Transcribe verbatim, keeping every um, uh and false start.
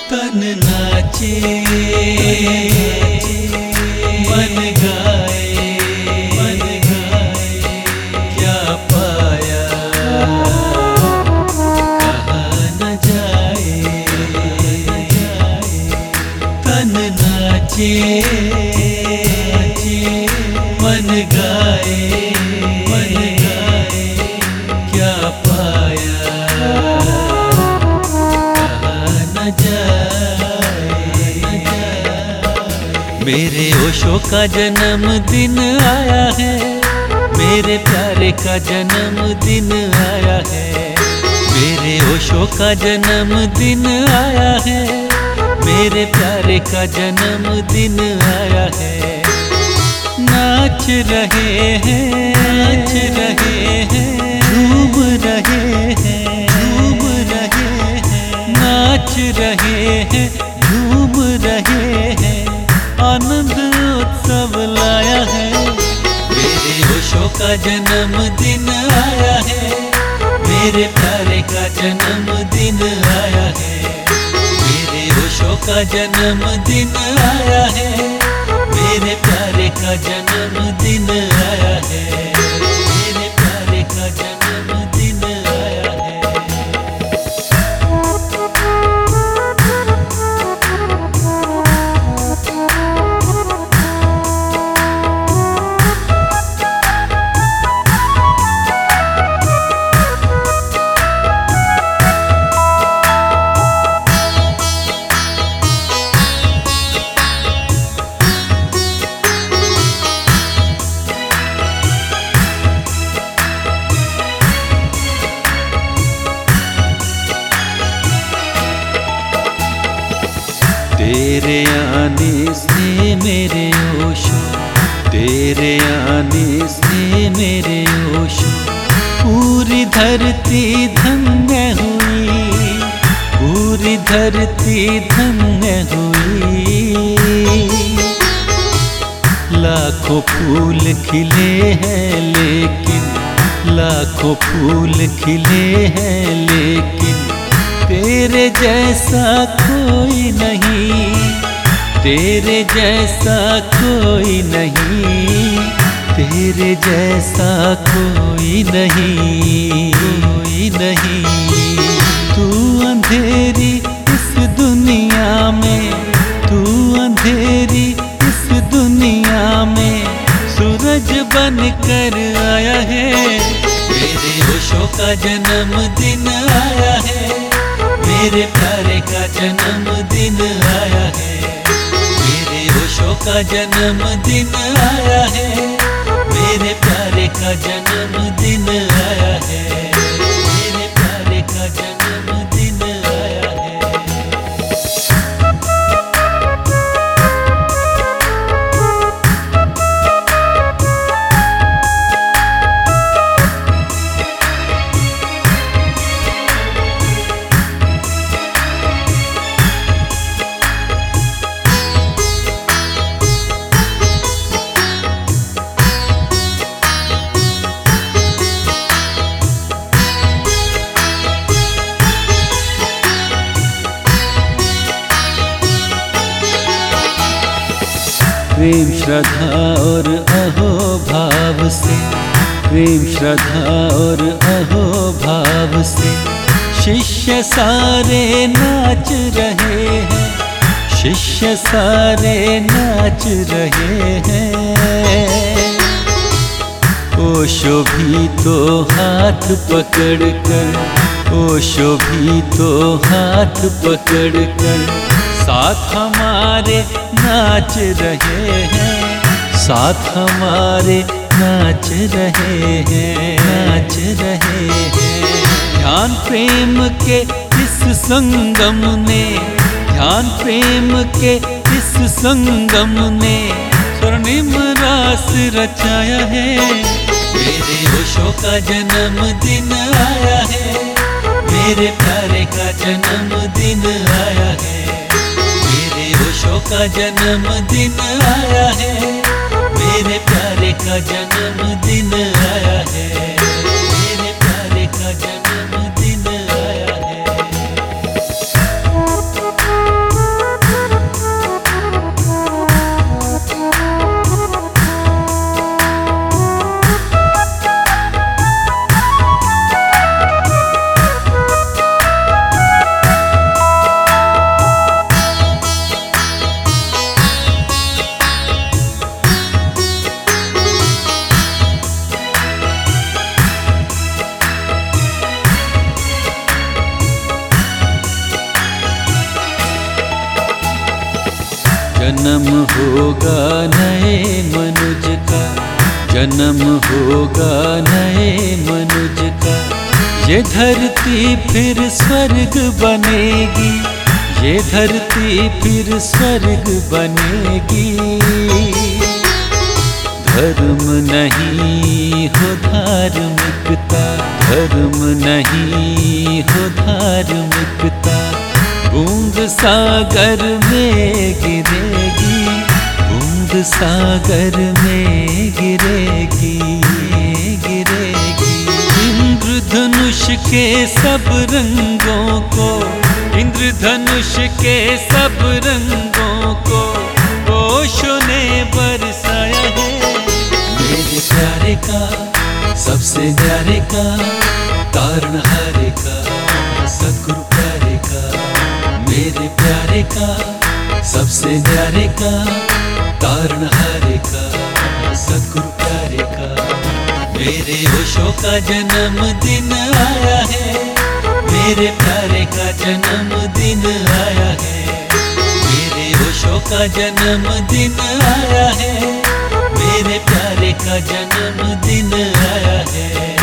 तन नाचे मन गाए मन गाए क्या पाया कहा न जाए तन नाचे मन गाए मन गाए क्या पाया मेरे ओशो का जन्मदिन आया है, मेरे प्यारे का जन्मदिन आया है। मेरे ओशो का जन्मदिन आया है, मेरे प्यारे का जन्मदिन आया है। नाच रहे हैं नाच रहे हैं झूम रहे हैं झूम रहे हैं नाच रहे हैं झूम रहे हैं आनंद उत्सव लाया है। मेरे ओशो का जन्मदिन आया है, मेरे प्यारे का जन्मदिन आया है। मेरे ओशो का जन्मदिन आया है, मेरे प्यारे का जन्मदिन आया है। मेरे प्यारे का जन्मदिन आया है। तेरे आने से मेरे ओशो, तेरे आने से मेरे ओशो, पूरी धरती धन्य हुई, पूरी धरती धन्य हुई। लाखों फूल खिले हैं लेकिन, लाखों फूल खिले हैं लेकिन तेरे जैसा कोई नहीं, तेरे जैसा कोई नहीं, तेरे जैसा कोई नहीं, कोई नहीं। तू अंधेरी इस दुनिया में, तू अंधेरी इस दुनिया में सूरज बन कर आया है। मेरे ओशो का जन्मदिन आया है, मेरे प्यारे का जन्मदिन आया है। मेरे ओशो का जन्मदिन आया है, मेरे प्यारे का जन्मदिन आया है। मेरे प्यारे का जन्मदिन आया है। प्रेम श्रद्धा और अहो भाव से, प्रेम श्रद्धा और अहो भाव से शिष्य सारे नाच रहे हैं, शिष्य सारे नाच रहे हैं। ओशो भी तो हाथ पकड़ कर, ओशो भी तो हाथ पकड़ कर साथ हमारे नाच रहे हैं, साथ हमारे नाच रहे हैं, नाच रहे हैं। ध्यान प्रेम के इस संगम ने, ध्यान प्रेम के इस संगम ने स्वर्णिम रास रचाया है। मेरे ओशो का जन्मदिन आया है, मेरे प्यारे का जन्मदिन आया है। मेरे ओशो का जन्मदिन आया है, मेरे प्यारे का जन्मदिन आया है। मेरे प्यारे का जन्मदिन आया है। जन्म होगा नए मनुज का, जन्म होगा नए मनुज का। ये धरती फिर स्वर्ग बनेगी, ये धरती फिर स्वर्ग बनेगी। धर्म नहीं हो धार्मिकता, धर्म नहीं हो धार्मिकता। बूंद सागर में गिरेगी, बूंद सागर में गिरेगी, गिरेगी। इंद्रधनुष के सब रंगों को, इंद्रधनुष के सब रंगों को ओशो ने बरसाया है। मेरे प्यारे का, सबसे प्यारे का, तारणहारे का, सद्गुरु प्यारे का। मेरे प्यारे का, सबसे प्यारे का, तारणहारे का, सद्गुरु प्यारे का। मेरे ओशो का जन्मदिन आया है, मेरे प्यारे का जन्मदिन आया है। मेरे ओशो का जन्मदिन आया है, मेरे प्यारे का जन्मदिन आया है।